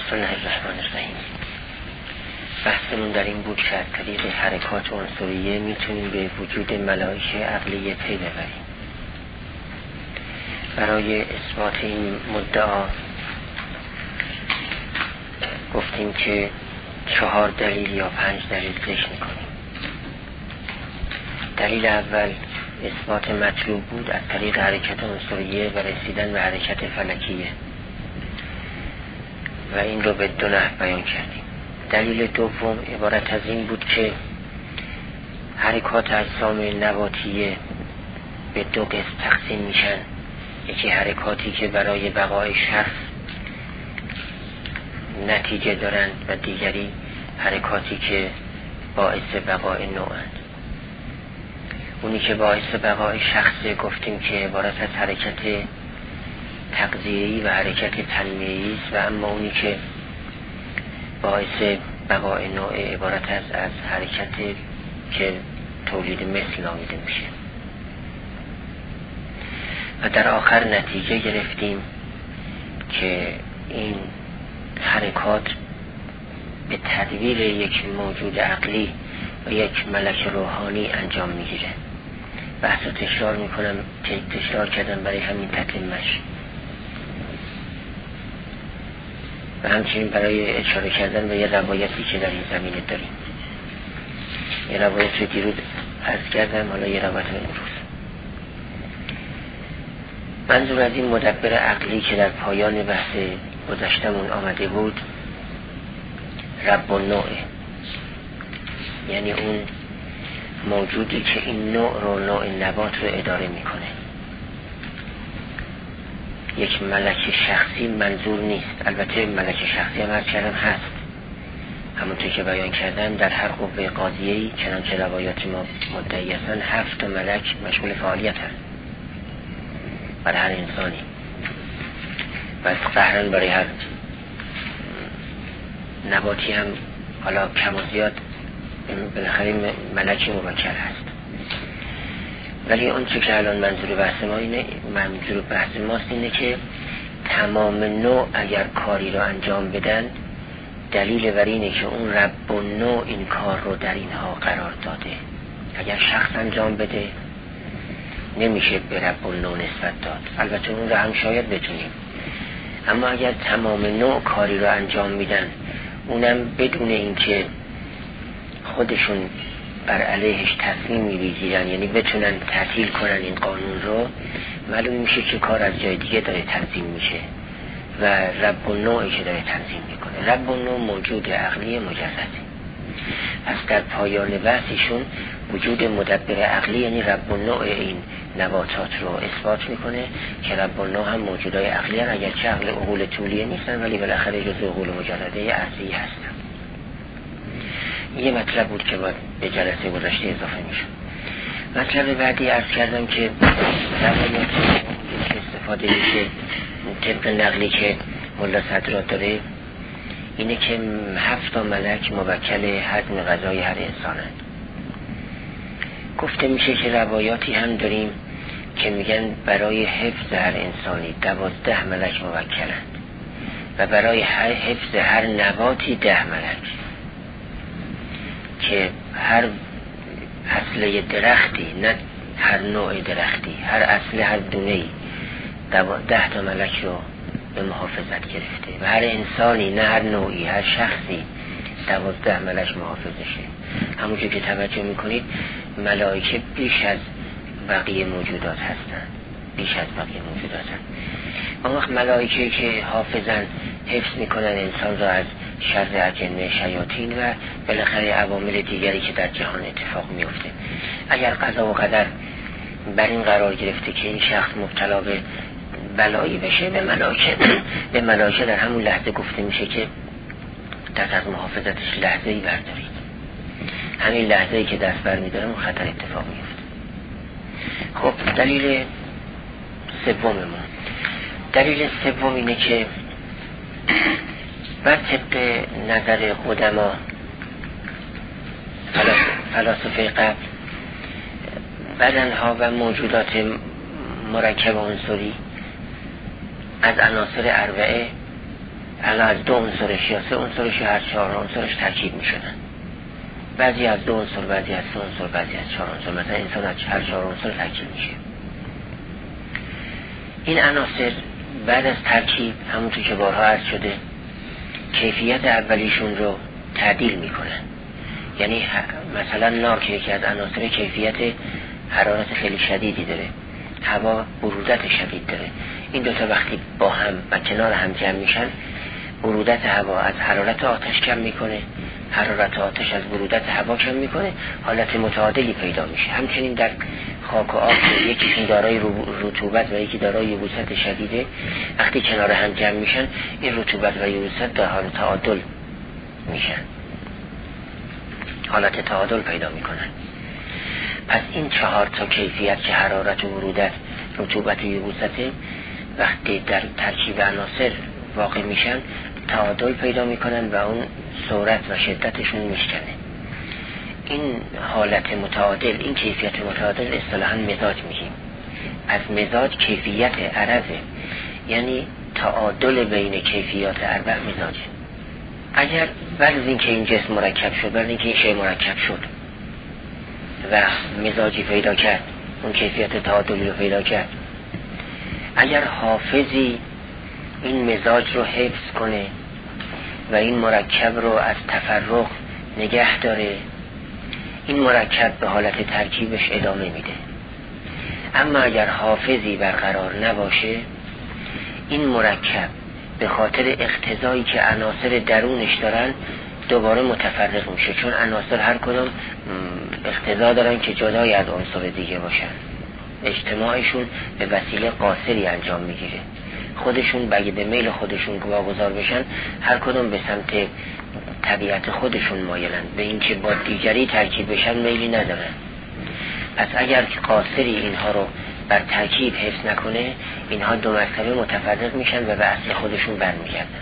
بسم الله الرحمن الرحیم. بحثمون در این بود که از طریق حرکات عنصریه میتونیم به وجود ملائکه عقلیه پی ببریم. برای اثبات این مدعا گفتیم که 4 دلیل یا 5 دلیل ذکر میکنیم. دلیل اول اثبات مطلوب بود از طریق حرکت عنصریه و رسیدن به حرکت فلکیه و این رو به 2 نحو بیان کردیم. دلیل دوم عبارت از این بود که حرکات اجسام نباتیه به 2 قسم تقسیم میشن. یکی حرکاتی که برای بقای شخص نتیجه دارند و دیگری حرکاتی که باعث بقای نوعند. اونی که باعث بقای شخص گفتیم که عبارت از حرکت تغذیه‌ای و حرکت تنمیه‌ای است و اما اونی که باعث بقای نوع عبارت از حرکت که تولید مثل نامیده میشه. و در آخر نتیجه گرفتیم که این حرکات به تدبیر یک موجود عقلی و یک ملک روحانی انجام میگیره. بحث رو تکرار کردم برای همین تتمه‌اش و همچنین برای اشاره کردن به یه روایتی که در این زمینه داریم. یه روایت رو دیروز عرض کردم، حالا یه روایت امروز. منظور از این مدبر عقلی که در پایان بحث گذشتمون آمده بود رب النوعه، یعنی اون موجودی که این نوع رو، نوع نبات رو اداره میکنه. یک ملک شخصی منظور نیست. البته ملک شخصی هم هرچند هست، همونطور که بیان کردم در هر قوه قاضیه‌ای چنانچه روایات ما مدعی هستند 7 ملک مشمول فعالیت هست برای هر انسانی و قهرن برای هر نباتی هم حالا کم و زیاد بالاخره ملک موکل هست. ولی اون چه که الان منظور بحث ماست اینه که تمام نوع اگر کاری رو انجام بدن دلیل بر اینه که اون رب النوع این کار رو در اینها قرار داده. اگر شخص انجام بده نمیشه به رب النوع نسبت داد، البته اون رو هم شاید بتونیم، اما اگر تمام نوع کاری رو انجام میدن اونم بدون اینکه خودشون بر علیهش تصمیم بگیرن، یعنی بتونن تعطیل کنن این قانون رو، معلوم میشه که کار از جای دیگه داره تنظیم میشه و رب النوعی که داره تنظیم میکنه. رب النوع موجود عقلی مجرده. پس در پایان بحثشون وجود مدبر عقلی یعنی رب النوع این نباتات رو اثبات میکنه که رب النوع هم موجودای عقلی هستند، اگرچه عقل عقول طولیه نیستن ولی بالاخره جزء عقول مجرده ارضی هستن. یه مطلب بود که باید به جلسه گذشته اضافه میشه. مطلب بعدی عرض کردم که روایات که استفاده میشه طبق نقلی که ملا صدرات داره اینه که 7 ملک موکل هضم غذای هر انسانند. گفته میشه که روایاتی هم داریم که میگن برای حفظ هر انسانی 12 ملک موکلند و برای حفظ هر نباتی 10 ملک، که هر اصله درختی، نه هر نوع درختی، هر اصل هر دونه‌ای 10 تا ملک رو به محافظت گرفته و هر انسانی، نه هر نوعی، هر شخصی 12 ملک محافظشه. همونجور که توجه میکنید ملائکه بیش از بقیه موجودات هستند، اما وقت ملائکه که حافظن، حفظ میکنن انسان را از شر اجنه شیاطین و بالاخره عوامل دیگری که در جهان اتفاق میفته. اگر قضا و قدر بر این قرار گرفته که این شخص مبتلا به بلایی بشه، به ملائکه در همون لحظه گفته میشه که دست از محافظتش لحظه‌ای بردارید. همین لحظه‌ای که دست برمی‌داره اون خطر اتفاق میفته. خب دلیل سوم اینه که بر طبق نظر قدما فلاسفه قبل بدنها و موجودات مرکب عنصری از عناصر اربعه از 2 عنصرش یا 3 عنصرش یا هر 4 عنصرش ترکیب می شدن. بعضی از 2 عنصر، بعضی از 3 عنصر، بعضی از 4 عنصر. مثلا انسان از هر 4 عنصر ترکیب میشه. این عناصر بعد از ترکیب همونطور که بارها عرض شده کیفیت اولیشون رو تعدیل میکنن. یعنی مثلا نار که یکی از عناصر کیفیت حرارت خیلی شدیدی داره، هوا برودت شدید داره. این دوتا وقتی با هم و کنار هم جمع میشن، برودت هوا از حرارت آتش کم میکنه، حرارت آتش از برودت هوا کم میکنه، حالت متعادلی پیدا میشه. همچنین در خاک و آب یکیشون دارای رطوبت و یکی دارای یبوست شدیده، وقتی کنار هم جمع میشن این رطوبت و یبوست در حال تعادل میشن، حالت تعادل پیدا میکنن. پس این 4 کیفیت که حرارت و برودت، رطوبت و یبوست، وقتی در ترکیب عناصر واقع میشن تعادل پیدا میکنن و اون سرعت و شدتشون میشکنه. این حالت متعادل، این کیفیت متعادل اصطلاحاً مزاج میگیم. از مزاج کیفیت عرضه، یعنی تعادل بین کیفیات اربع مزاجه. اگر بعد از اینکه این جسم مرکب شد، بعد از اینکه این شی مرکب شد و مزاجی پیدا کرد، اون کیفیت تعادلی رو پیدا کرد، اگر حافظی این مزاج رو حفظ کنه و این مرکب رو از تفرق نگه داره، این مرکب به حالت ترکیبش ادامه میده. اما اگر حافظی برقرار نباشه، این مرکب به خاطر اقتضایی که عناصر درونش دارن دوباره متفرق میشه، چون عناصر هر کدوم اقتضا دارن که جدای از عنصر دیگه باشن. اجتماعشون به وسیله قاصری انجام میگیره. خودشون بگه به میل خودشون واگذار بشن، هر کدوم به سمت طبیعت خودشون مایلن، به اینکه با دیگری ترکیب بشن میلی ندارن. پس اگر قاصری اینها رو بر ترکیب حفظ نکنه، اینها دو مرتبه متفرق میشن و به اصل خودشون برمیگردن.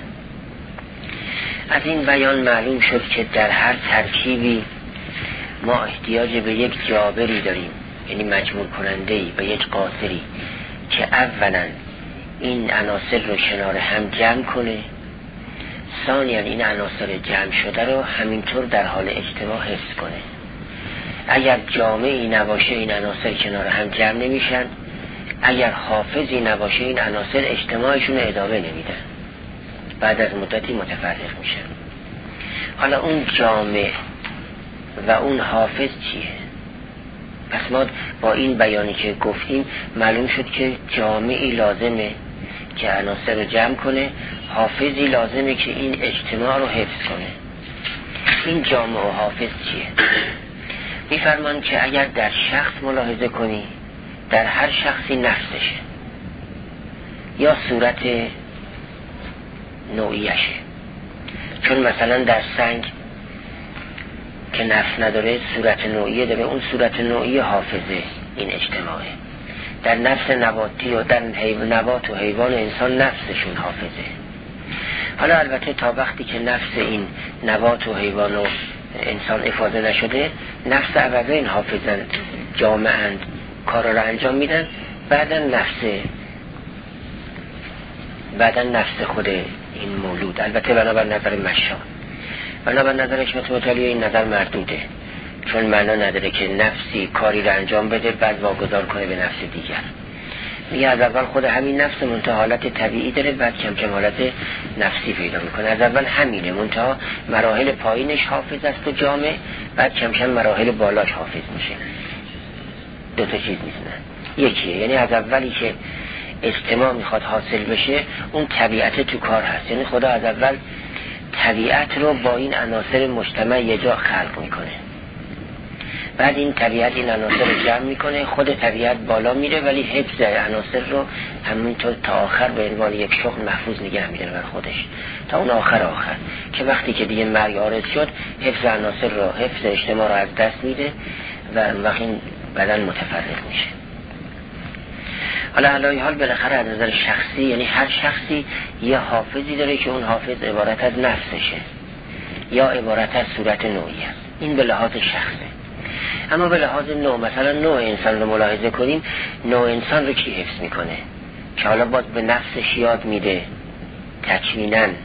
از این بیان معلوم شد که در هر ترکیبی ما احتیاج به یک جابری داریم، یعنی مجموع کننده‌ای، به یک قاصری که اولا این عناصر رو کنار هم جمع کنه، ثانیاً این عناصر جمع شده رو همینطور در حال اجتماع حفظ کنه. اگر جامعی نباشه این عناصر کنار هم جمع نمیشن، اگر حافظی نباشه این عناصر اجتماعشون ادامه نمیدن، بعد از مدتی متفرق میشن. حالا اون جامع و اون حافظ چیه؟ پس ما با این بیانی که گفتیم معلوم شد که جامعی لازمه که عناصر رو جمع کنه، حافظی لازمه که این اجتماع رو حفظ کنه. این جامع و حافظ چیه؟ میفرمان که اگر در شخص ملاحظه کنی، در هر شخصی نفسشه یا صورت نوعیشه. چون مثلا در سنگ که نفس نداره صورت نوعیه داره، اون صورت نوعیه حافظه این اجتماعه. در نفس نباتی و در نبات و حیوان و انسان نفسشون حافظه. حالا البته تا وقتی که نفس این نبات و حیوان و انسان افاده نشده، نفس عوضه این حافظن، جامعند، کارا را انجام میدن، بعدا نفس خود این مولود. البته بنابر نظر مشا، بنابر نظر حکمت مطالعه این نظر مردوده، چون معنا نداره که نفسی کاری را انجام بده بعد واگذار کنه به نفس دیگر. میگه از اول خود همین نفس منتها حالت طبیعی داره، بعد کم کم حالت نفسی پیدا میکنه. از اول همینه، منتها مراحل پایینش حافظ است و جامع، بعد کم کم مراحل بالاش حافظ میشه. دو تا چیز نیستن، یکیه. یعنی از اولی که اجتماع میخواد حاصل بشه، اون طبیعت تو کار هست. یعنی خدا از اول طبیعت رو با این عناصر مجتمع یه جا خلق میکنه، بعد این طبیعت این عناصر رو جمع میکنه، خود طبیعت بالا میره ولی حفظ عناصر رو همینطور تا آخر به عنوان یک شغل محفوظ نگه میداره بر خودش تا اون آخر که وقتی که دیگه مرگ عارض شد، حفظ عناصر رو، حفظ اجتماع رو از دست میده و وقتی بدن متفرق میشه. حالا علایه حال بالاخره از نظر شخصی، یعنی هر شخصی یه حافظی داره که اون حافظ عبارت از نفسشه یا عبارت از صورت نوعی است. این به لحاظ شخصه. اما به لحاظ نوع، مثلا نوع انسان رو ملاحظه کنیم، نوع انسان رو کی حفظ میکنه؟ که حالا باز به نفسش یاد میده تکویناً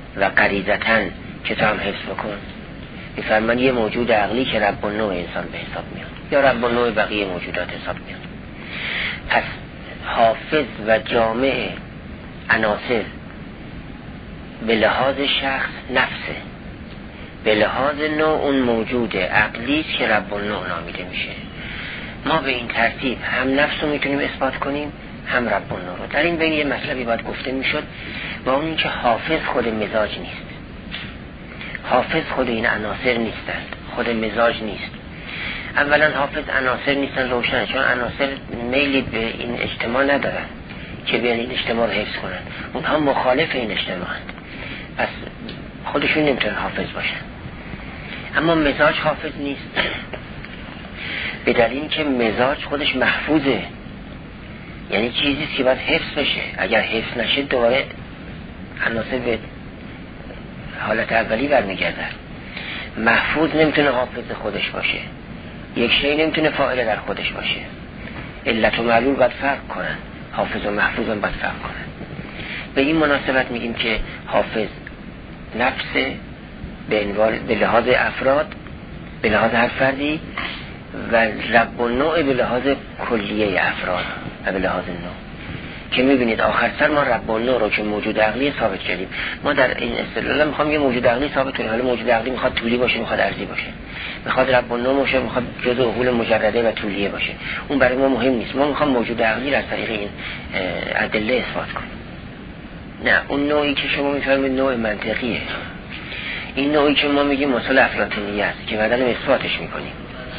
و غریزتاً که تو هم حفظ بکن. میفرمان یه موجود عقلی که رب النوع انسان به حساب میاد یا رب النوع بقیه موجودات حساب میاد. پس حافظ و جامع عناصر به لحاظ شخص نفسه، به لحاظ نوع اون موجود عقلی که رب النوع نامیده میشه. ما به این ترتیب هم نفس رو میتونیم اثبات کنیم هم رب النوع رو. در این بین یه مطلبی باید گفته میشد و اون که حافظ خود مزاج نیست، حافظ خود این عناصر نیستند، خود مزاج نیست. اولا حافظ عناصر نیستن روشن، چون عناصر میلی به این اجتماع ندارن که بیان این اجتماع رو حفظ کنن، اونها مخالف این اجتماع هست، پس خودشون نمیتونن حافظ باشن. اما مزاج حافظ نیست به دلیل که مزاج خودش محفوظه، یعنی چیزی که باید حفظ بشه. اگر حفظ نشه دوباره عناصر به حالت اولی برمیگردن. محفوظ نمیتونه حافظ خودش باشه، یک شی نمیتونه فاعل در خودش باشه. علت و معلول باید فرق کنن، حافظ و محفوظ هم باید فرق کنن. به این مناسبت میگیم که حافظ نفس به لحاظ افراد، به لحاظ هر فردی، و رب النوع به لحاظ کلیه افراد و به لحاظ نوع. که میبینید آخر سر ما رب النوع رو که موجود عقلی ثابت کردیم. ما در این استدلال میخوام یه موجود عقلی ثابت کنیم. حالا موجود عقلی میخواد طولی باشه، میخواد عرضی باشه، میخواد رب النوع باشه، میخواد جزء عقول مجرده و طولیه باشه. اون برای ما مهم نیست. ما میخوام موجود عقلی را از طریق این ادله اثبات کنیم. نه، اون نوعی که شما میفرمایید نوع منطقیه. این نوعی که ما میگیم مثال افلاطونیه است که بعداً اثباتش میکنیم.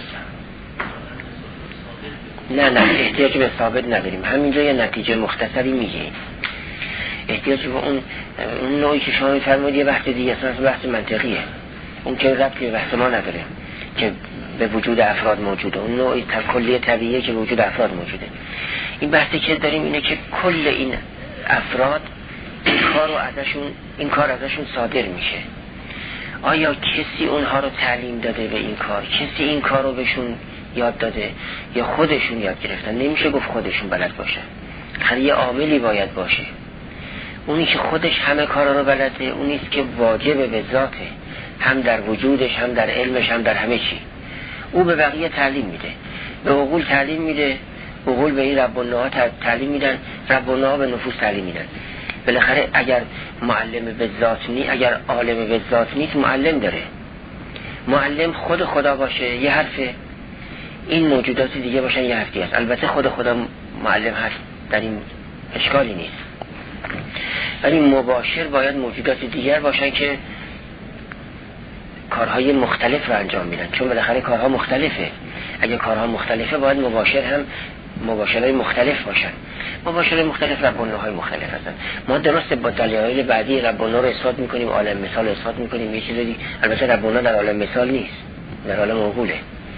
نه احتیاج به ثابت نداریم، همینجا یه نتیجه مختصری میگیم. احتیاج به اون نوعی که شما میفرمایید یه بحث دیگه است، بحث منطقیه. اون که ربطی به بحث ما نداره که به وجود افراد موجوده. اون نوعی کلی طبیعیه که وجود افراد موجوده. این بحثی که داریم اینه که کل این افراد این کار ازشون صادر میشه. آیا کسی اونها رو تعلیم داده به این کار؟ کسی این کار رو بهشون یاد داده یا خودشون یاد گرفتن؟ نمیشه گفت خودشون بلد باشن، خیلی یه عاملی باید باشه. اونی که خودش همه کارا رو بلده اونیست که واجبه به ذاته، هم در وجودش، هم در علمش، هم در همه چی. او به بقیه تعلیم میده، به عقول تعلیم میده، عقول به این رب النوع تعلیم میدن، رب النوع به نفوس تعلیم میدن. بالاخره اگر معلم به ذات نیست، اگر عالم به ذات نیست، معلم داره. معلم خود خدا باشه یه حرفه، این موجودات دیگه باشن یه حرفی است. البته خود خدا معلم هست، در این اشکالی نیست، ولی مباشر باید موجودات دیگر باشن که کارهای مختلف رو انجام میدن، چون بالاخره کارها مختلفه. اگه کارها مختلفه باید مباشر هم مباشرهای مختلف باشن. مباشرهای مختلف رب النوع‌های مختلف هستن. ما درسته با دلایل بعدی رب النوع رو اثبات میکنیم، عالم مثال رو اثبات میکنیم، یه چیزی. البته رب النوع در عالم مثال نیست، در عالم عقوله.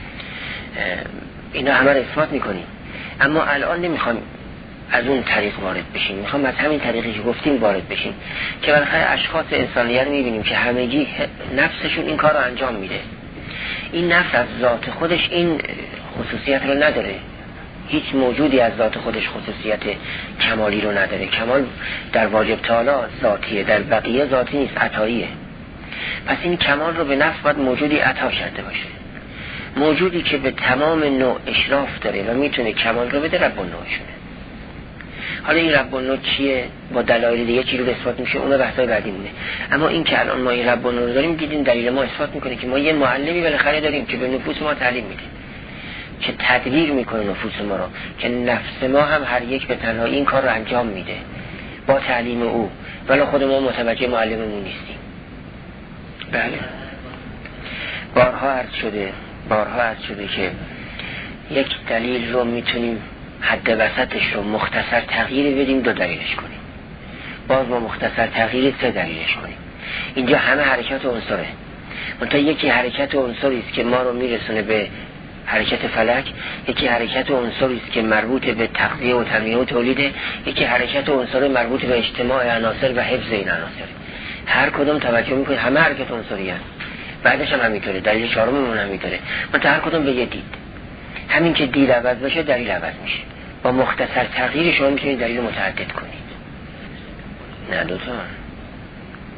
اینا همه رو اثبات میکنیم، اما الان نمیخوام از اون طریق وارد بشیم، میخوام از همین طریقی که گفتیم وارد بشیم که بالاخره اشخاص انسانیت رو میبینیم که همگی نفسشون این کار رو انجام میده. این نفس از ذات خودش این خصوصیت رو نداره. هیچ موجودی از ذات خودش خصوصیت کمالی رو نداره. کمال در واجب تعالی ذاتیه، در بقیه ذاتی نیست، عطاییه. پس این کمال رو به نفس باید موجودی عطا کرده باشه، موجودی که به تمام نوع اشراف داره و میتونه کمال رو بده، رب النوعشونه. حالا این رب النوع چیه؟ با دلایل دیگه چی رو اثبات میشه؟ اون بحثای بعدی مونه. اما این که الان ما این رب النوع رو داریم، دیدین دلیل ما اثبات میکنه که ما یه معلمی بالاخره داریم که به نفوس ما تعلیم میده، که تدبیر میکنه نفوس ما رو، که نفس ما هم هر یک به تنهایی این کار رو انجام میده با تعلیم او، ولی خود ما متوجه معلممون نیستیم. بله، بارها عرض شده که یک دلیل رو میتونیم حد وسطش رو مختصر تغییر بدیم، 2 دلیلش کنیم. باز ما مختصر تغییر 3 دلیلش کنیم. اینجا همه حرکات عنصره، منتها یکی حرکت عنصری است که ما رو میرسونه به حرکت فلک، یکی حرکت عنصری است که مربوط به تغذیه و تنمیه و تولیده، یکی حرکت عنصری مربوط به اجتماع عناصر و حفظ این عناصر. هر کدوم توجه میکنه، همه حرکت عنصری هست. بعدش هم همینطوره، دلیل چهارممون همینطوره. منتها هر کدوم به یه دید. همین که دید عوض بشه دلیل عوض میشه. با مختصر تغییر شما میتونید دلیل متعدد کنید. نه 2 تا.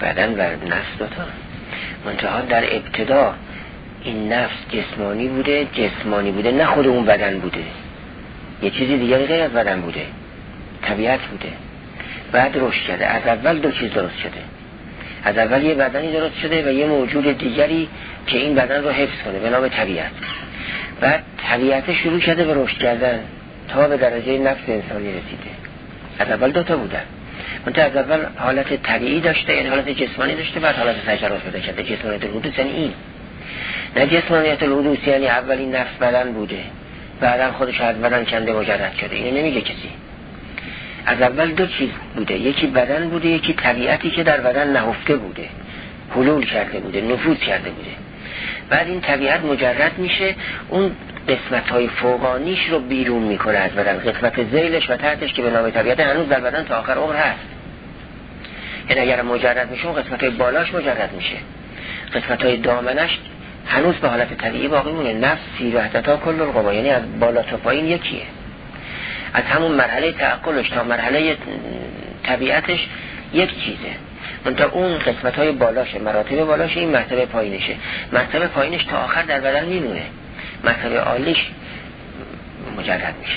بدن و نفس دوتا. منتها در ابتدا این نفس جسمانی بوده نه خود اون بدن بوده، یه چیزی دیگری غیر از بدن بوده، طبیعت بوده. بعد رشد کرده. از اول دو چیز درست شده. از اول یه بدنی درست شده و یه موجود دیگری که این بدن رو حفظ کنه به نام طبیعت. بعد طبیعت شروع کرده به رشد کردن تا به درجه نفس انسانی رسیده. از اول دوتا بودن. منتها از اول حالت طبیعی داشته، یعنی حالت جسمانی داشته، بعد حالت تجربه پیدا کرده. جسمانیت الحدوث یعنی این. نه جسمانیت الحدوث یعنی اولین نفس بدن بوده، بعدا خودش از بدن کنده مجرد شده. اینو نمیگه کسی. از اول دو چیز بوده، یکی بدن بوده، یکی طبیعتی که در بدن نهفته بوده، حلول کرده بوده، نفوذ کرده بوده. بعد این طبیعت مجرد میشه، اون قسمت‌های فوقانیش رو بیرون میکنه از بدن، قسمت ذیلش و تحتش که به نام طبیعت هنوز در بدن تا آخر عمر هست. یعنی اگر مجرد میشه اون قسمت‌های بالاش مجرد میشه، قسمت‌های دامنش هنوز به حالت طبیعی باقی مونه. نفس سیرحتتا کل القوا، یعنی از بالا تا پایین یکیه. از همون مرحله تعقلش تا مرحله طبیعتش یک چیزه. منتها اون قسمت‌های بالاشه، مراتب بالاشه، این مرتبه پایینشه. مرتبه پایینش تا آخر در بدن میمونه، مرتبه عالیش مجرد میشه.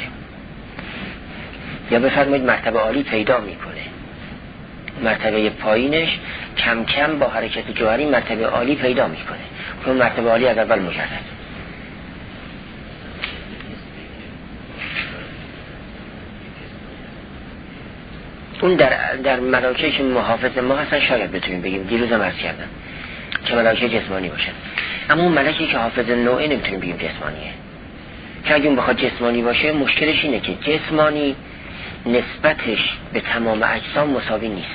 یا بفرمایید مرتبه عالی پیدا میکنه، مرتبه پایینش کم کم با حرکت جوهری مرتبه عالی پیدا میکنه. اون مرتبه عالی از اول مجرد. اون در ملائکه که محافظ ما هستن شاید بتونیم بگیم، دیروزم عرض کردم که ملائکه جسمانی باشن، اما اون ملائکه که حافظ نوعه نمیتونیم بگیم جسمانیه. که اگه اون بخواد جسمانی باشه مشکلش اینه که جسمانی نسبتش به تمام اجسام مساوی نیست،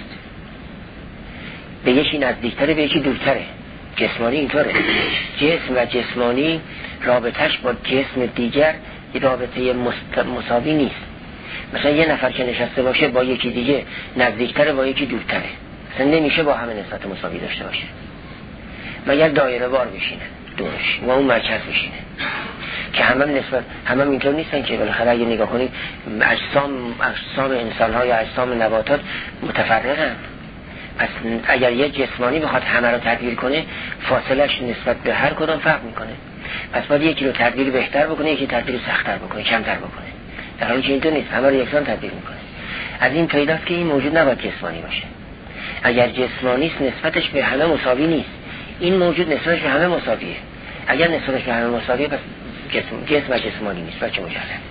به یکی نزدیکتره به یکی دورتره. جسمانی اینطوره، جسم و جسمانی رابطش با جسم دیگر رابطه مساوی نیست. مثلا یه نفر که نشسته باشه با یکی دیگه نزدیکتره با یکی دورتره، مثلا نمیشه با همه نسبت مساوی داشته باشه، مگر دایره وار بشینه دورش و اون مرکز بشینه که همه اینطور نیستن که بالاخره اگه نگاه کنید اجسام انسان‌ها یا اجسام نباتات متفرقن. پس اگر یه جسمانی بخواد همه رو تدبیر کنه فاصلش نسبت به هر کدوم فرق میکنه، پس باید یکی رو تدبیر بهتر بکنه، یکی تدبیر سخت‌تر بکنه، کمتر بکنه، در حالی که اینطور نیست، همه رو یکسان تدبیر میکنه. از این پیداست که این موجود نباید جسمانی باشه. اگر جسمانی است نسبتش به همه مساوی نیست، این موجود نسبتش به همه مساویه. اگر نسبتش به همه مساویه پس جسم و جسمانی نیست، بچه مجرد.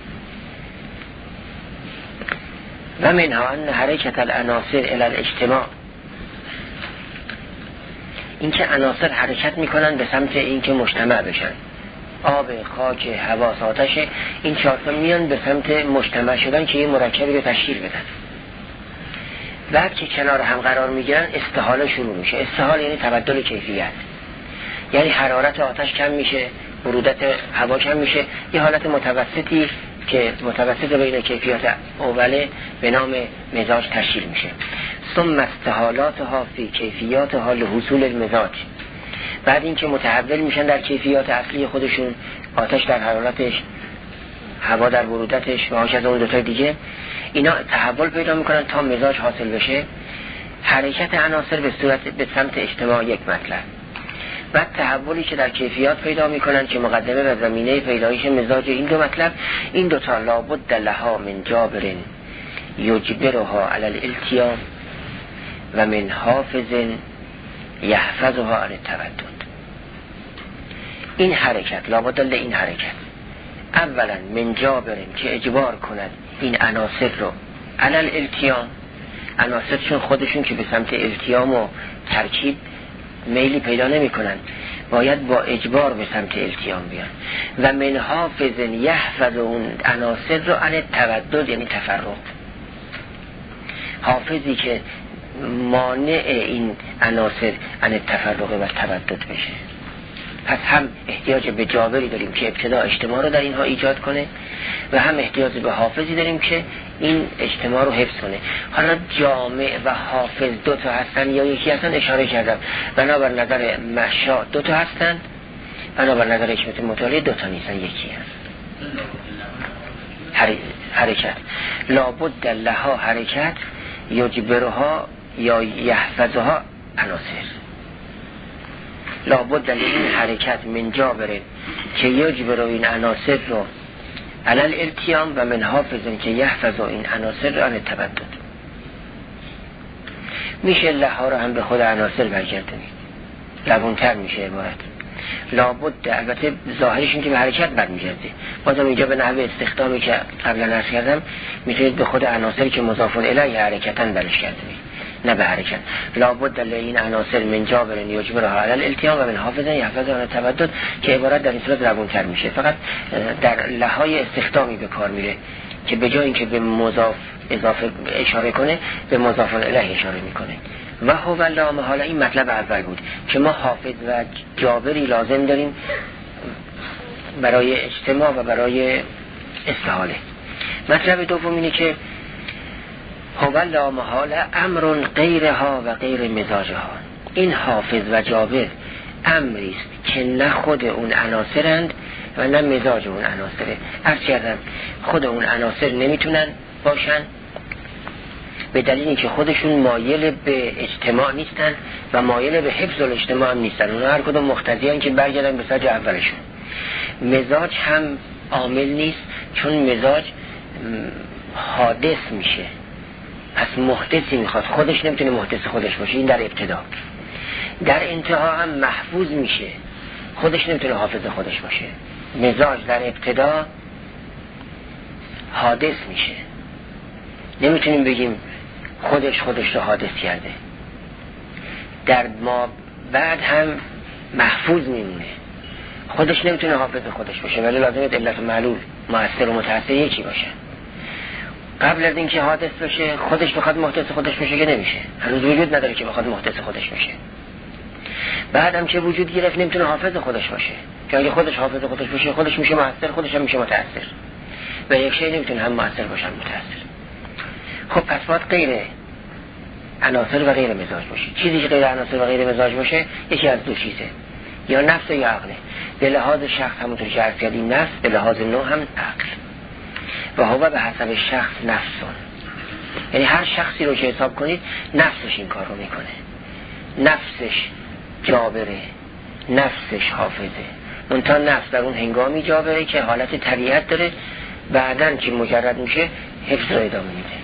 و منها ان حرکت العناصر الی الاجتماع، این که عناصر حرکت میکنن به سمت این که مجتمع بشن، آب، خاک، هوا، آتش، این چهار تا میان به سمت مجتمع شدن که یه مرکبی رو تشکیل بدن. بعد که کنار هم قرار میگیرن استحاله شروع میشه. استحاله یعنی تبدل کیفیت، یعنی حرارت آتش کم میشه، برودت هوا کم میشه، یه حالت متوسطی که متوسط بین کیفیات اوله به نام مزاج تشکیل میشه. ثم استحالاتها فی کیفیاتها لحصول المزاج، بعد این که متحول میشن در کیفیات اصلی خودشون، آتش در حرارتش، هوا در برودتش و از اون دوتا دیگه، اینا تحول پیدا میکنن تا مزاج حاصل بشه. حرکت عناصر به صورت به سمت اجتماع یک مطلب. بعد تحولی که در کیفیات پیدا میکنن که مقدمه و زمینه پیدایش مزاج این دو مطلب، این دوتا لابد لها من جابر یجبرها علی الالتیام و من حافظ یحفظها عن التردد. این حرکت لابد این حرکت اولا من جابر که اجبار کند این عناصر رو علی الالتیام، عناصرشون خودشون که به سمت التیام و ترکیب میلی پیدا نمی کنن، باید با اجبار به سمت التیام بیان. و من حافظ یحفظ اون عناصر رو عن التردد یعنی تفرق، حافظی که مانع این عناصر عن التفرق و تردد بشه. پس هم احتیاج به جابری داریم که ابتدا اجتماع رو در اینها ایجاد کنه و هم احتیاج به حافظی داریم که این اجتماع رو حفظ کنه. حالا جامع و حافظ دو تا هستن یا یکی هستن اشاره کردم، بنابر نظر مشا دو تا هستن، بنابر نظر حکمت مطالعه دو تا نیستن، یکی هست. حرکت لابد لها حرکت یجبرها یا یحفظها عناصر. لابد این حرکت من جابره که یجبر این عناصر رو علل التیام و من حافظن که یحفظ این عناصر رو عن تبدد. میشه لها رو هم به خود عناصر برگردونید، لبونتر میشه عبارت. لابد البته ظاهرش این که به حرکت برمیگرده، بازم اینجا به نحوه استخدامی که قبلا عرض کردم میتونید به خود عناصر که مضاف الیه حرکتاً برش گردونید، نه به حرکت. لابد این عناصر من جابر یجبرها علی الالتیام و من حافظ یحفظ عن تبدد که عبارت در این صورت لبونتر میشه، فقط در لهای استخدامی به کار میره که به جای اینکه به مضاف اضافه اشاره کنه به مضاف الیه اشاره میکنه. و هو لا محاله، این مطلب اول بود که ما حافظ و جابری لازم داریم برای اجتماع و برای استحاله. مطلب دوم اینه که هو لا محاله امر غیرها و غیر مزاجها. این حافظ و جابر امری است که نه خود اون عناصرند و نه مزاج اون عناصره. عرض کردم خود اون عناصر نمیتونن باشن به دلیلی که خودشون مایل به اجتماع نیستن و مایل به حفظ الاجتماع هم نیستن. اونا هر کدوم مقتضیان که برگردن به سج اولشون. مزاج هم عامل نیست، چون مزاج حادث میشه، پس محدثی میخواد، خودش نمیتونه محدث خودش باشه. این در ابتدا. در انتها هم محفوظ میشه، خودش نمیتونه حافظ خودش باشه. مزاج در ابتدا حادث میشه، نمیتونیم بگیم خودش رو حادث کرده. در ما بعد هم محفوظ میمونه، خودش نمیتونه حافظ خودش باشه، ولی لازمه علت و معلول مؤثر و متأثر یکی باشه. قبل از اینکه حادث بشه خودش بخواد محدث خودش بشه که نمیشه، هنوز وجود نداره که بخواد محدث خودش بشه. بعدم که وجود گرفت نمیتونه حافظ خودش باشه، چون اگه خودش حافظ خودش باشه خودش میشه مؤثر، خودش هم میشه متأثر، و یک شی نمیتونه هم مؤثر باشه هم متأثر. خب پس باید غیر عناصر و غیر مزاج باشه. چیزی که غیر عناصر و غیر مزاج باشه یکی از دو چیزه، یا نفس یا عقله. به لحاظ شخص همونطور که عرض کردیم نفس، به لحاظ نوع هم عقل. و هو به حسب شخص نفسون، یعنی هر شخصی رو که حساب کنید نفسش این کار رو میکنه. نفسش جابره، نفسش حافظه. منتها نفس در اون هنگامی جابره که حالت طبیعت داره، بعدن که مجرد میشه حفظ رو ادامه میده.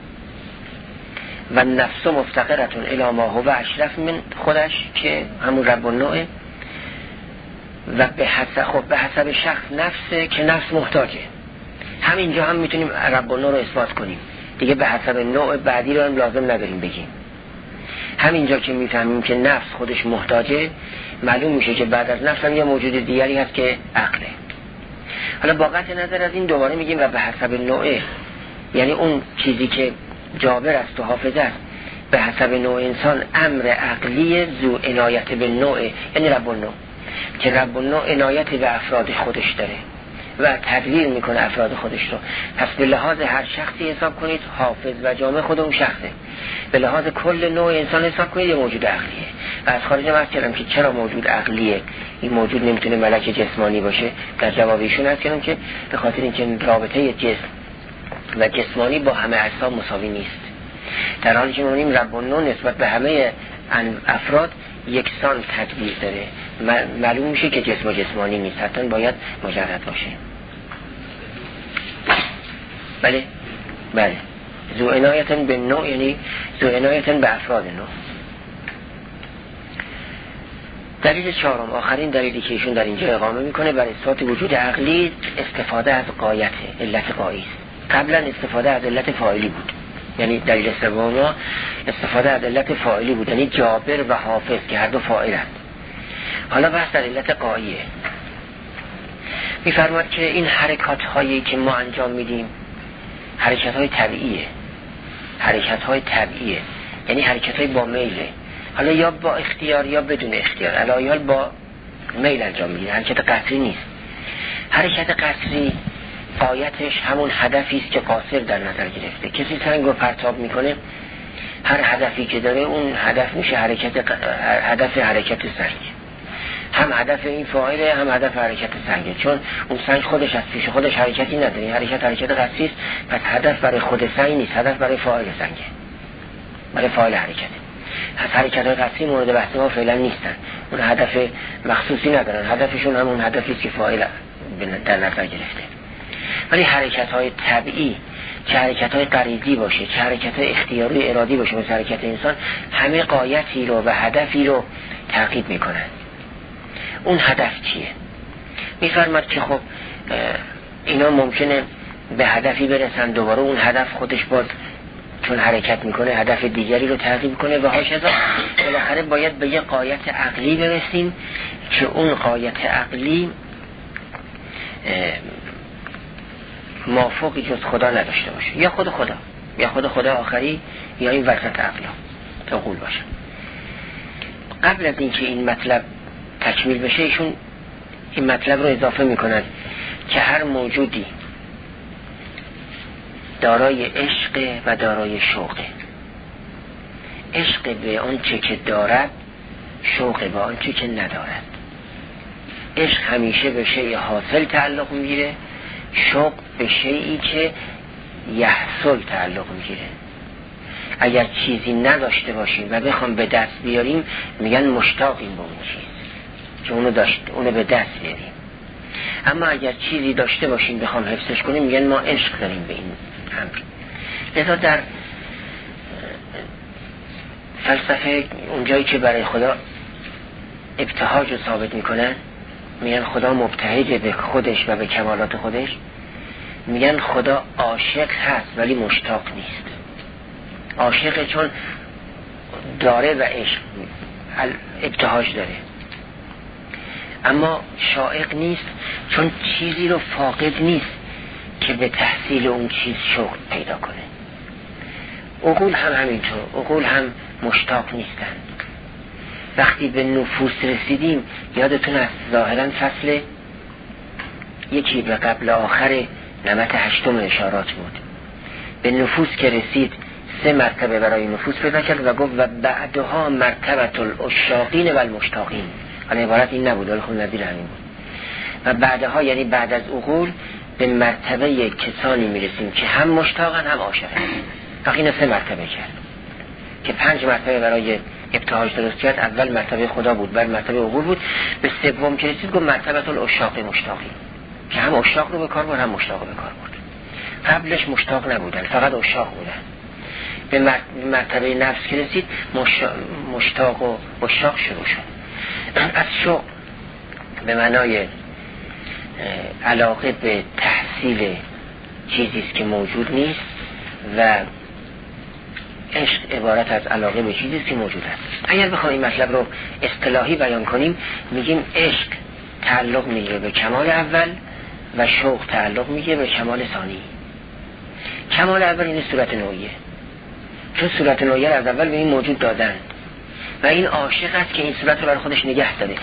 و نفس مفتقرتون الی ما هو اشرف من خودش که همون رب النوعه. و به حسب شخص نفسه که نفس محتاجه. همینجا هم میتونیم رب النوع رو اثبات کنیم دیگه، به حسب نوع بعدی رو هم لازم نداریم بگیم. همینجا که میفهمیم که نفس خودش محتاجه، معلوم میشه که بعد از نفس هم یه موجود دیگری هست که عقله. حالا با قطع نظر از این دوباره میگیم و به حسب نوعه، یعنی اون چیزی که جابر است و حافظ است به حسب نوع انسان امر عقلی ذو عنایت به نوع، یعنی رب النوع، که رب النوع عنایت به افراد خودش داره و تدبیر میکنه افراد خودش رو. پس به لحاظ هر شخصی حساب کنید حافظ و جامع خود اون شخصه، به لحاظ کل نوع انسان حساب کنید یه موجود عقلیه. و از خارج هم عرض کردم که چرا موجود عقلیه، این موجود نمیتونه ملک جسمانی باشه. در جواب ایشون عرض کردم که به خاطر اینکه رابطه جسم و جسمانی با همه اجسام مساوی نیست، در حالی که می‌بینیم رب النوع نسبت به همه افراد یکسان تدبیر داره. معلوم میشه که جسم و جسمانی نیست، حتما باید مجرد باشه. بله ذو عنایت به نوع، یعنی ذو عنایت به افراد نوع. دلیل چهارم، آخرین دلیلی که ایشون در اینجا اقامه میکنه برای اثبات وجود عقلی، استفاده از غایت علت غایی است. قبلا استفاده از علت فاعلی بود، یعنی دلیل سوم استفاده از علت فاعلی بود، یعنی جابر و حافظ که هر دو فاعلند. حالا بحث در علت غاییه. میفرماد که این حرکات هایی که ما انجام میدیم حرکت های طبیعیه، حرکت های طبیعیه، یعنی حرکت های با میله، حالا یا با اختیار یا بدون اختیار، علایال با میل انجام میدیم، حرکت قصری نیست. حرکت قصری غایتش همون هدفی است که قاصر در نظر گرفته. کسی سنگ رو پرتاب میکنه، هر هدفی که داره اون هدف میشه هدف حرکت سنگ. هم هدف این فاعله هم هدف حرکت سنگه، چون اون سنگ خودش از پیش خودش حرکتی نداره، این حرکت قصری است. پس هدف برای خود سنگ نیست، هدف برای فاعل سنگه، برای فاعل حرکته. حرکت‌های قصری مورد بحث ما فعلا نیستن، اون هدف مخصوصی ندارن، هدفشون همون هدفی که فاعل در نظر گرفته. ولی حرکت‌های طبیعی، چه حرکت‌های غریزی باشه، چه حرکت‌های اختیاری ارادی باشه، مثل حرکت انسان، همه غایتی رو و هدفی رو تعقیب میکنن. اون هدف چیه؟ میفرماد که خب اینا ممکنه به هدفی برسن، دوباره اون هدف خودش باز چون حرکت میکنه هدف دیگری رو تعقیب کنه و هاشذا. بالاخره باید به یه غایت عقلی برسیم که اون غایت عقلی مافوقی جز خدا نداشته باشه، یا خود خدا، یا خود خدا آخری، یا این وسط عقول باشه. قبل از اینکه این مطلب تکمیل بشه ایشون این مطلب رو اضافه میکنن که هر موجودی دارای عشق و دارای شوقه. عشق به آنچه که دارد، شوق به آنچه که ندارد. عشق همیشه به شیء حاصل تعلق میگیره، شوق به شیئی که یحصل تعلق میگیره. اگر چیزی نداشته باشیم و بخوام به دست بیاریم میگن مشتاقیم به اون چیز که اونو به دست بیاریم. اما اگر چیزی داشته باشیم بخوام حفظش کنیم میگن ما عشق داریم به این امر. لذا در فلسفه اونجایی که برای خدا ابتهاج رو ثابت میکنن، میگن خدا مبتهج به خودش و به کمالات خودش. میگن خدا عاشق هست ولی مشتاق نیست. عاشق چون داره و عشق ابتهاج داره، اما شائق نیست چون چیزی رو فاقد نیست که به تحصیل اون چیز شوق پیدا کنه. عقول هم همینطور، عقول هم مشتاق نیستن. وقتی به نفوس رسیدیم، یادتون از ظاهرا فصل یکی به قبل آخر نمط 8 اشارات بود. به نفوس که رسید 3 مرتبه برای نفوس پیدا کرد و گفت و بعدها مرتبه العشاقین و المشتاقین. حالا عبارت این نبود ولی خب نظیر همین بود. و بعدها یعنی بعد از عقول به مرتبه کسانی میرسیم که هم مشتاقن هم عاشقن. فقط این 3 مرتبه کرد که 5 مرتبه برای ابتهاج درست کرد. اول مرتبه خدا بود، بعد مرتبه عقول بود، به سوم که رسید گفت مرتبه العشاق مشتاقین، که هم عشاق رو به کار برد هم مشتاق به کار برد. قبلش مشتاق نبودن، فقط عشاق بودن. به مرتبه نفس که رسید مشتاق و عشاق شروع شد. از شوق به معنای علاقه به تحصیل چیزیست که موجود نیست و عشق عبارت از علاقه به چیزیست که موجود است. اگر بخوایم این مطلب رو اصطلاحی بیان کنیم میگیم عشق تعلق میگیره به کمال اول و شوق تعلق میگیره به کمال ثانی. کمال اول این صورت نوعیه، چون صورت نوعیه از اول به این موجود دادن و این عاشق است که این صورت رو برای خودش نگه داره.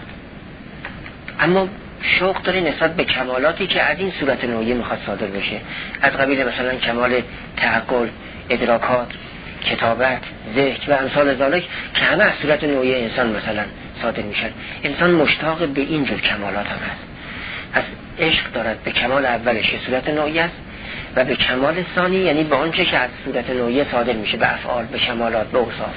اما شوق داره نسبت به کمالاتی که از این صورت نوعیه میخواد صادر بشه، از قبیل مثلا کمال تعقل، ادراکات، کتابت، ذکر و امثال ذالک که همه از صورت نوعیه انسان مثلا صادر میشن. انسان مشتاق به این جور کمالات هم هست. پس عشق دارد به کمال اولش صورت نوعیه است و به کمال ثانی یعنی به آنچه که از صورت نوعیه صادر میشه، به افعال، به کمالات، به اوصاف.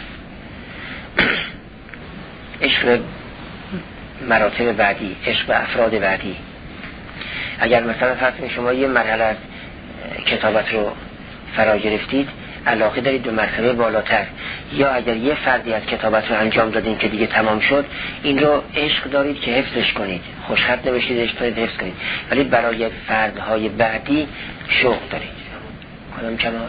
عشق مراتب بعدی، عشق به افراد بعدی. اگر مثلا فرض کنید شما یه مرحله از کتابت رو فرا گرفتید، علاقه دارید به مرتبه بالاتر، یا اگر یه فردی از کتابت رو انجام دادین که دیگه تمام شد، این رو عشق دارید که حفظش کنید، خوشخط نوشید، عشق دارید حفظ کنید. ولی برای فردهای بعدی شوق دارید. کدام کمال؟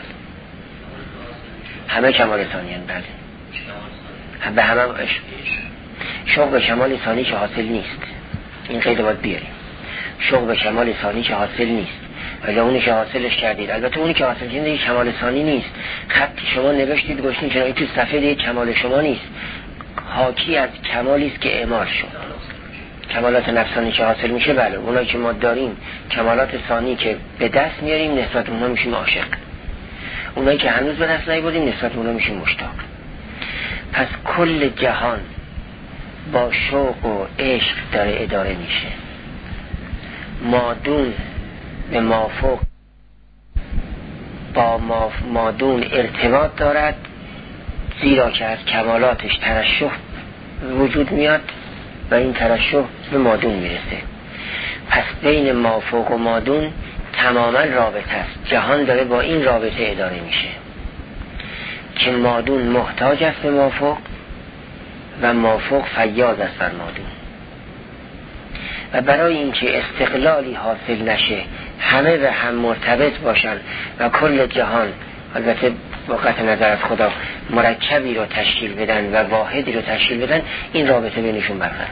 همه کمال ثانیان. بله، به همه عشق. شوق به کمال ثانی که حاصل نیست، این قید باید بیاریم. شوق به کمال ثانی که حاصل نیست، ولی اونی که حاصلش کردید، البته اونی که حاصل کردید کمال ثانی نیست. خط شما نوشتید گوشتید چرا این تو صفحه دیگه کمال شما نیست، حاکی از کمالی است که اعمال شد. کمالات نفسانی که حاصل میشه، بله اونایی که ما داریم، کمالات ثانی که به دست میاریم، نسبت اونها میشیم عاشق. اونایی که هنوز به دست نیاوردیم، نسبت اونها میشیم مشتاق. پس کل جهان با شوق و عشق داره اداره میشه. مادون به مافوق با مادون ارتباط دارد زیرا که از کمالاتش ترشح وجود میاد و این ترشح به مادون میرسه. پس بین مافوق و مادون تماما رابطه است. جهان داره با این رابطه اداره میشه که مادون محتاج است به مافوق و مافوق فیاض است بر مادون. و برای اینکه استقلالی حاصل نشه، همه به هم مرتبط باشن و کل جهان البته با قطع نظر از خدا مرکبی رو تشکیل بدن و واحدی رو تشکیل بدن، این رابطه بینشون برقرار.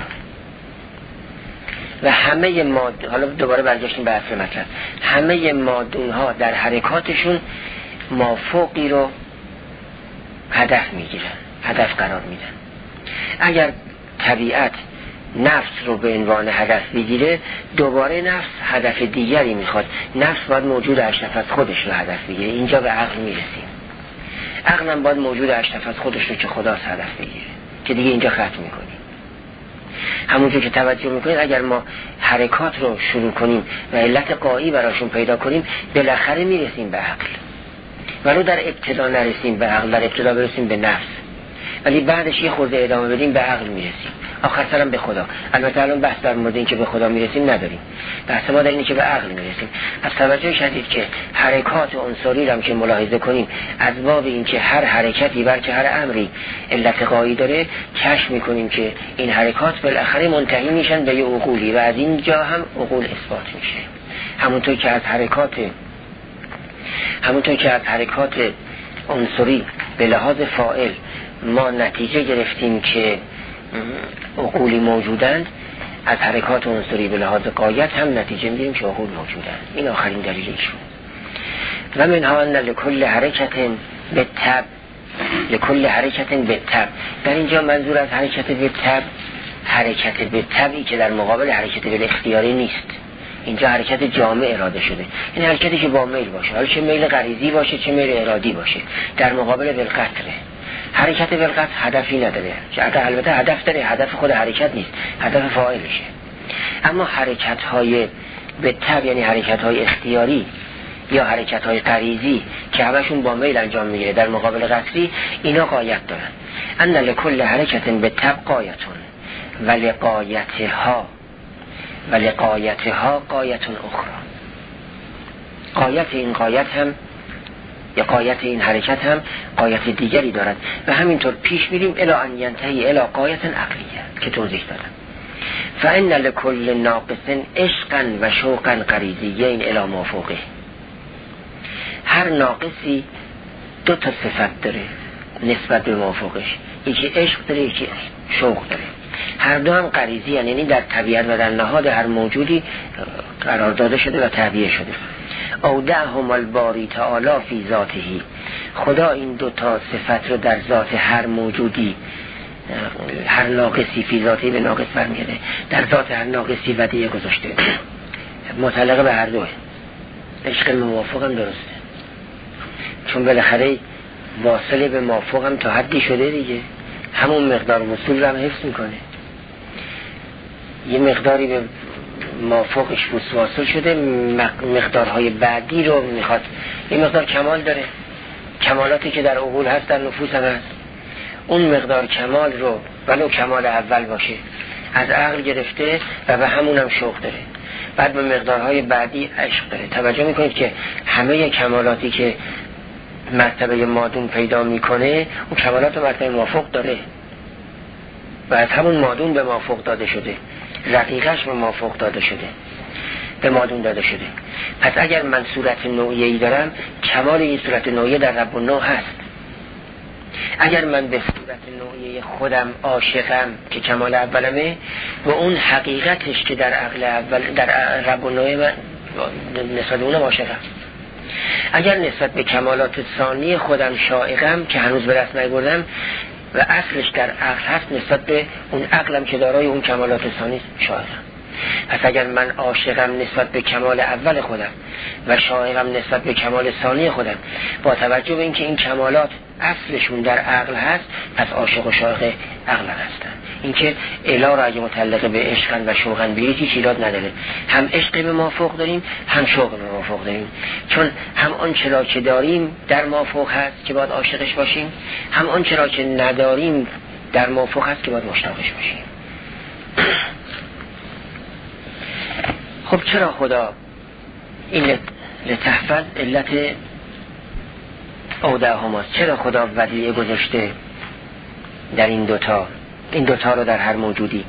و همه حالا دوباره برگشتیم به اصل مطلب، همه مادون ها در حرکاتشون مافوقی رو هدف میگیرن، هدف قرار میدن. اگر طبیعت نفس رو به عنوان هدف بگیره، دوباره نفس هدف دیگری میخواد. نفس باید موجود اشرف از خودش رو هدف بگیره. اینجا به عقل میرسیم. عقل هم باید موجود اشرف از خودش رو که خداست هدف بگیره، که دیگه اینجا ختم میکنیم. همونجور که توجه میکنید اگر ما حرکات رو شروع کنیم و علت قایی براشون پیدا کنیم، بالاخره میرسیم به عقل. ولو در ابتدا نرسیم به عقل، در ابتدا برسیم به نفس، ولی بعدش یه خورده ادامه بدیم به عقل میرسیم، آخر سرم به خدا. البته الان بحث در مورد این که به خدا میرسیم نداریم، بحث ما در اینه که به عقل میرسیم. از توجه شدید که حرکات عنصری رو هم که ملاحظه کنیم، از باب این که هر حرکتی بلکه هر امری علت قایی داره، کشف میکنیم که این حرکات بالاخره منتهی میشن به یه عقولی و از اینجا هم عقول اثبات میشه. همونطور که از حرکات عنصری به لحاظ فاعل ما نتیجه گرفتیم که عقولی موجودند، از حرکات عنصری به لحاظ غایت هم نتیجه میگیریم که عقول موجودند. این آخرین دلیلشون. و منها ان لکل حرکت بالتبع، لکل حرکت بالتبع. در اینجا منظور از حرکت بالتبع، حرکت بالتبعی که در مقابل حرکت بالاختیاری نیست. اینجا حرکت جامع اراده شده، این حرکتی که با میل باشه، حالا چه میل غریزی باشه چه میل ارادی باشه، در مقابل بالقطره. حرکت بالقطع هدفی نداره، که البته هدف داره، هدف خود حرکت نیست، هدف فاعلشه. اما حرکت های بالتبع یعنی حرکت های اختیاری یا حرکت های غریزی که همشون با میل انجام میگیره در مقابل قطری، اینا غایت دارن. ان لکل حرکت بالتبع غایتون و لغایتها غایت اخرى. غایت این غایت هم یا غایت این حرکت هم غایت دیگری دارد و همینطور پیش میریم الی ان ینتهی الی غایت عقلیه که توضیح دادم. فان لکل ناقص عشقا و شوقا غریزیین الی مافوقه. هر ناقصی دو تا صفت داره نسبت به مافوقش، یکی عشق داره یکی شوق داره. هر دو هم غریزی، یعنی در طبیعت و در نهاد هر موجودی قرار داده شده و تعبیه شده. اودعهم الباری تعالی فی ذاته. خدا این دو تا صفت رو در ذات هر موجودی، هر ناقصی فی ذاته به ناقص برمیاده، در ذات هر ناقصی وضعیه گذاشته، متعلق به هر دوه. عشق موافق هم درسته، چون بالاخره واصله به موافق هم تا حدی شده دیگه، همون مقدار وصول رو هم حفظ میکنه. یه مقداری به موافقش واصل شده، مقدارهای بعدی رو میخواد. یه مقدار کمال داره، کمالاتی که در عقول هست در نفوس هم هست. اون مقدار کمال رو ولو کمال اول باشه از عقل گرفته و به همون هم شوق داره. بعد به مقدارهای بعدی عشق داره. توجه میکنید که همه کمالاتی که مرتبه مادون پیدا میکنه اون کمالات مرتبه موافق داره و از همون مادون به موافق داده شده، رقیقش به موافق داده شده، به مادون داده شده. پس اگر من صورت نوعیه‌ای دارم، کمال این صورت نوعیه در رب النوع هست. اگر من به صورت نوعیه خودم عاشقم که کمال اولمه و اون حقیقتش که در عقل اول در رب النوع من نسبت اونم عاشقم. اگر نسبت به کمالات ثانی خودم شائقم که هنوز به دست نبردم و اصلش در عقل هست، نسبت به اون عقلم که دارای اون کمالات ثانی شائقم. پس اگر من عاشقم نسبت به کمال اول خودم و شائقم نسبت به کمال ثانی خودم، با توجه به اینکه این کمالات اصلشون در عقل هست، پس عاشق و شائق عقل هستن. اینکه الا را اگه متعلق به عشقن و شوقن به هیچ ایراد نداره، هم عشق به مافوق داریم هم شوق به مافوق داریم، چون هم آنچه را که داریم در مافوق هست که باید عاشقش باشیم، هم آنچه را که نداریم در مافوق هست که باید مشتاقش باشیم. خب چرا خدا این لتحفظ علت اوده هماست، چرا خدا ودیعه گذاشته در این دوتا رو در هر موجودی؟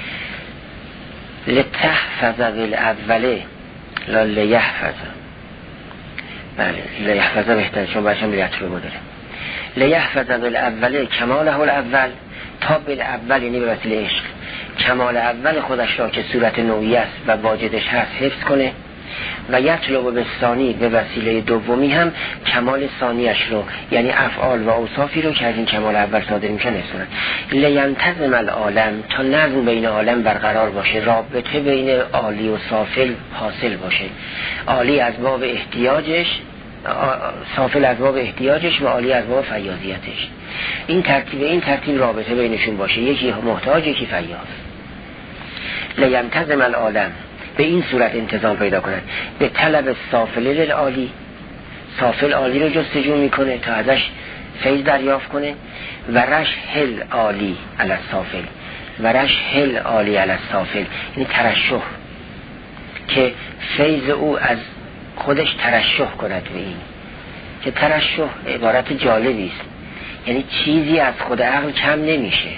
لتحفظ بالاوله لا لیحفظ. بله لیحفظ بهتره چون برشم لیتلو داره. لیحفظ بالاوله کماله الاول، تا بالاول یعنی به وسیله عشق کمال اول خودش را که صورت نوعی است و واجدش هست حفظ کنه، و یطلب به ثانی به وسیله دومی هم کمال ثانیش رو یعنی افعال و اوصافی رو که از این کمال اول صادر میشن حفظ. لینتظم العالم، تا نظم بین عالم برقرار باشه، رابطه بین عالی و سافل حاصل باشه، عالی از باب احتیاجش، سافل از باب احتیاجش و عالی از باب فیاضیتش. این ترتیب رابطه بینشون باشه، یکی محتاج یکی فیاض. لینتظم العالم، به این صورت انتظام پیدا کنند، به طلب سافل للعالی، سافل عالی رو جستجو میکنه تا ازش فیض دریافت کنه، و رشحل عالی علی السافل، و رشحل عالی علی السافل یعنی ترشح، که فیض او از خودش ترشح کند به این، که ترشح عبارت جالبی است، یعنی چیزی از خود عقل کم نمیشه،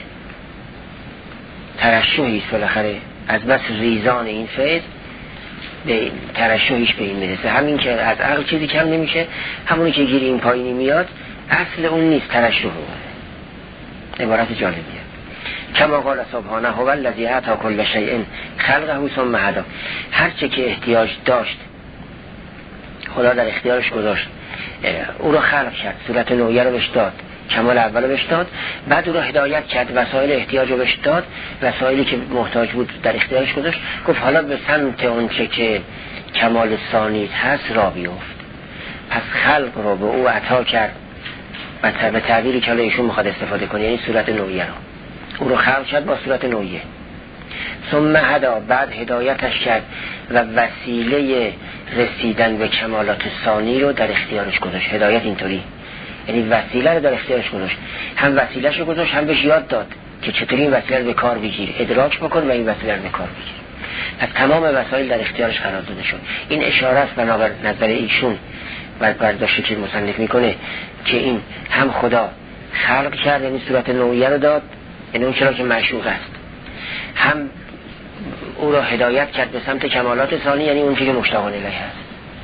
ترشحی است بالاخره از بس ریزان این فیض به ترشحش به این میرسه. همین که از عقل چیزی کم نمیشه، همونی که گیری این پایینی میاد اصل اون نیست، ترشح رو عبارت جالبیه. کما قال سبحانه هو الذی اعطی کل شیء خلقه ثم هدی، هر چه که احتیاج داشت خدا در اختیارش گذاشت، او رو خلق کرد، صورت نوعیه رو بهش داد، کمال اول رو بهش داد، بعد او رو هدایت کرد، وسایل احتیاج رو بهش داد، وسایلی که محتاج بود در اختیارش گذاشت، گفت حالا به سمت اون چه که کمال ثانی هست را بیفت. پس خلق رو به او عطا کرد، به تعبیری که ایشون میخواد استفاده کنه، یعنی صورت نوعیه رو او رو خلق کرد با صورت نوعیه. ثم هدا، بعد هدایتش کرد و وسیله رسیدن به کمالات ثانی رو در اختیارش گذاشت. هدایت اینطوری یعنی وسیله رو در اختیارش گذاشت، هم وسیله‌شو گذاشت هم بهش یاد داد که چطوری این وسیله رو به کار بگیر، ادراک بکن و این وسیله رو به کار بگیر. پس تمام وسایل در اختیارش قرار داده شد. این اشاره است بنابر نظر ایشون و برداشتی که مصنف میکنه که این هم خدا خلق کرد یعنی صورت نوعیه رو داد، یعنی اون چرا که معشوق است، هم او را هدایت کرد به سمت کمالات ثانی یعنی اون که مشتاق الیه است.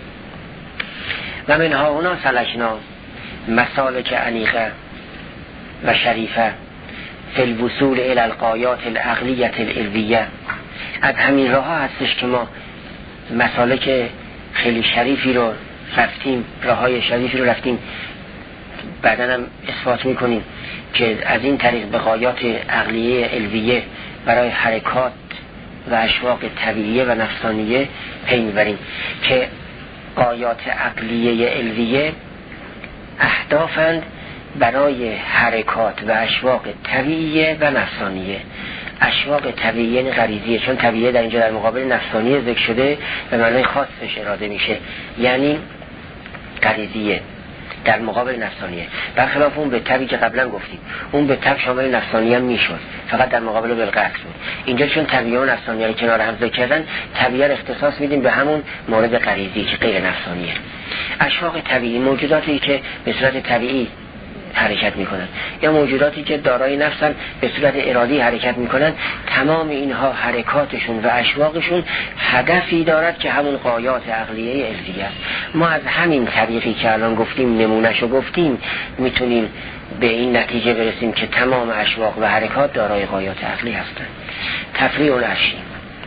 و منها اونا سلکنا مسالک انیقه و شریفه فی الوصول الی الغایات العقلیه العلویه. از همین راه ها هستش که ما مسالک خیلی شریفی رو رفتیم، راه های شریفی رو رفتیم، بعدن هم اثبات میکنیم که از این طریق به غایات عقلیه علویه برای حرکات و اشواق طبیعیه و نفسانیه پی میبریم، که غایات عقلیه علویه اهدافند برای حرکات و اشواق طبیعیه و نفسانیه. اشواق طبیعیه غریزیه، چون طبیعیه در اینجا در مقابل نفسانیه ذکر شده به معنای خاصش اراده میشه، یعنی غریزیه در مقابل نفسانیه، برخلاف اون به طبعی که قبلا گفتیم، اون به طبع شامل نفسانیه هم میشد، فقط در مقابل بالقصد بود. اینجا چون طبیعه و نفسانیه رو کنار هم ذکر کردن، طبیعه رو اختصاص میدیم به همون مورد غریزی که غیر نفسانیه. اشواق طبیعی موجوداتی که به صورت طبیعی حرکت میکنن یا موجوداتی که دارای نفسن به صورت ارادی حرکت میکنن، تمام اینها حرکاتشون و اشواقشون هدفی دارد که همون غایات عقلیه علویه است. ما از همین طریقی که الان گفتیم، نمونهشو گفتیم، میتونیم به این نتیجه برسیم که تمام اشواق و حرکات دارای غایات عقلی هستند. تفریع الاشی،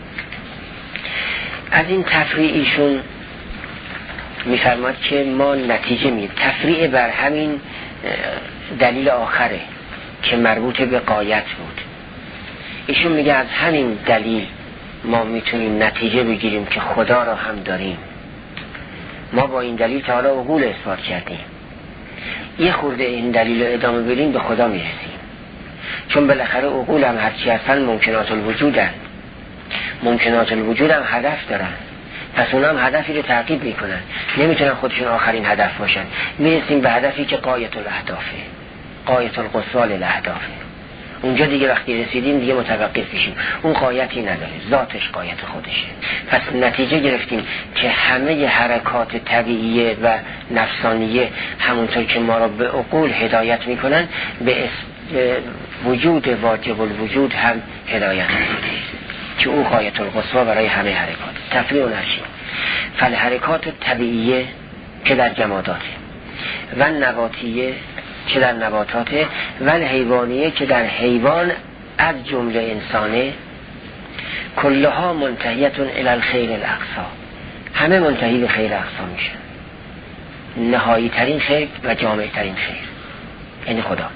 از این تفریع ایشون میفرماد که ما نتیجه میگیریم. تفریع بر همین دلیل آخره که مربوط به غایت بود. ایشون میگه از همین دلیل ما میتونیم نتیجه بگیریم که خدا را هم داریم. ما با این دلیل تا حالا عقول اثبات کردیم، یه خورده این دلیل رو ادامه بدیم به خدا میرسیم. چون بالاخره عقول هم هرچی هستن ممکنات الوجودن، ممکنات الوجود هم هدف دارن، پس اونا هم هدفی رو تعقیب میکنن، نمیتونن خودشون آخرین هدف باشن. میرسیم به هدفی که غایت الاهدافه، غایت القصوى للاهدافه. اونجا دیگه وقتی رسیدیم دیگه متوقف میشیم، اون غایتی نداره، ذاتش غایت خودشه. پس نتیجه گرفتیم که همه حرکات طبیعیه و نفسانیه همونطور که ما را به عقول هدایت میکنن به وجود واجب الوجود هم هدایت میکنه که اون غایت القصوى برای همه حرکات. تفریع و نشی فالحرکات طبیعیه که در جماداته و نباتیه که در نباتاته و حیوانیه که در حیوان از جمله انسانه کلها منتهیتون الی الخیر الاقصی، همه منتهی به خیر اقصا میشن، نهایی ترین خیر و جامع ترین خیر یعنی خدا.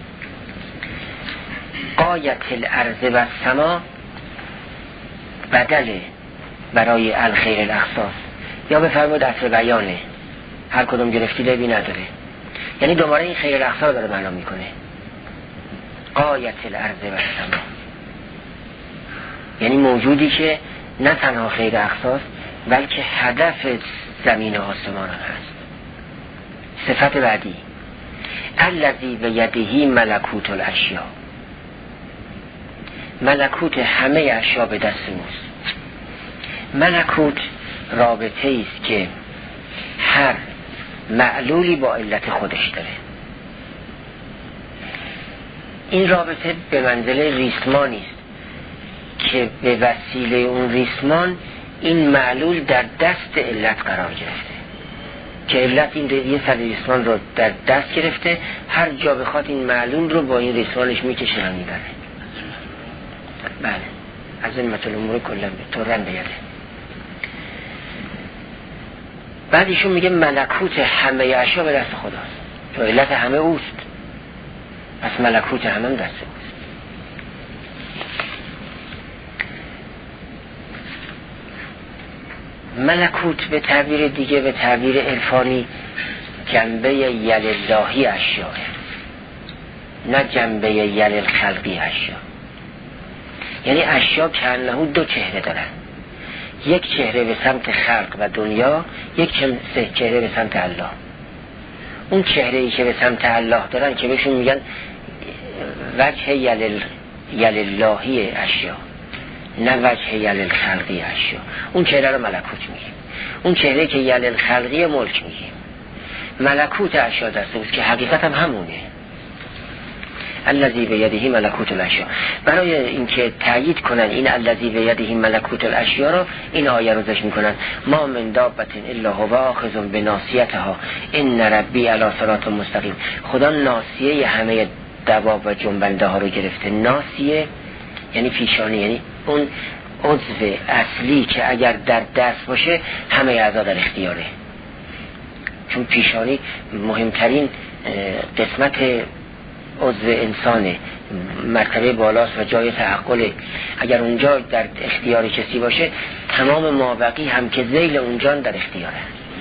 غایت الارض و السما بدل برای الخیر الاقصا، یا بفرمود اصل بیانه، هر کدوم گرفتی لبی نداره، یعنی دوباره این خیر الاقصا رو داره معنا میکنه. غایت الارض و السما یعنی موجودی که نه تنها خیر اقصاست بلکه هدف زمین و آسمان هم هست. صفت بعدی الذی بیده ملکوت الاشیاء، ملکوت همه اشیاء به دست اوست. ملکوت رابطه است که هر معلولی با علت خودش داره. این رابطه به منزله ریسمانی است که به وسیله اون ریسمان این معلول در دست علت قرار گرفته، که علت این یه سر ریسمان رو در دست گرفته، هر جا بخواد این معلول رو با این ریسمانش میکشه و میبره. بله، از این مثل امور کلن به طورن بیاده. بعد ایشون میگه ملکوت همه اشیا به دست خداست، چون علت همه اوست، پس ملکوت همه دست اوست. ملکوت به تعبیر دیگه، به تعبیر عرفانی، جنبه یلاللهی اشیاء، نه جنبه یلالخلقی اشیاء. یعنی اشیاء که انه دو چهره دارن، یک چهره به سمت خلق و دنیا، یک چهره به سمت الله. اون چهره‌ای که به سمت الله دارن که بهشون میگن وجه یلاللهی اشیاء، نه وجه یلالخلقی اشیاء. اون چهره رو ملکوت میگیم. اون چهره که یلالخلقی ملک میگیم. ملکوت اشیاء دست اوست که حقیقت هم همونه. الذی بیده ملکوت الاشیاء. برای اینکه تایید کنن این الذی بیده ملکوت الاشیاء رو، این آیه رو ذکر میکنن: ما من دابة الا هو آخذ بناصیتها ان ربی علی صراط مستقیم. خدا ناصیه همه دواب و جنبنده ها رو گرفته. ناصیه یعنی پیشانی، یعنی اون عضو اصلی که اگر در دست باشه همه اعضا در اختیاره، چون پیشانی مهمترین قسمت عضو انسانه، مرتبه بالاست و جای تعقله. اگر اونجا در اختیار کسی باشه تمام مابقی هم که ذیل اونجا در اختیاره.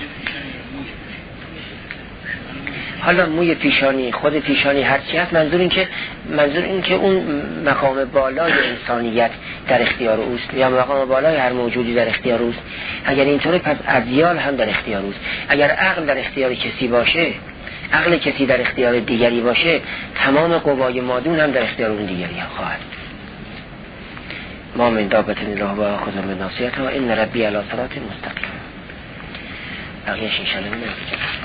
حالا موی پیشانی، خود پیشانی هرچی هست، منظور این که اون مقام بالای انسانیت در اختیار اوست، یا مقام بالای هر موجودی در اختیار اوست. اگر اینطوره پس اذیال هم در اختیار اوست. اگر عقل در اختیار کسی باشه، عقل کسی در اختیار دیگری باشه، تمام قوای مادون هم در اختیار اون دیگری خواهد. ما من دابة الا هو آخذ بناصیتها ان ربی علی صراط مستقیم. بقیه‌اش ان شاء الله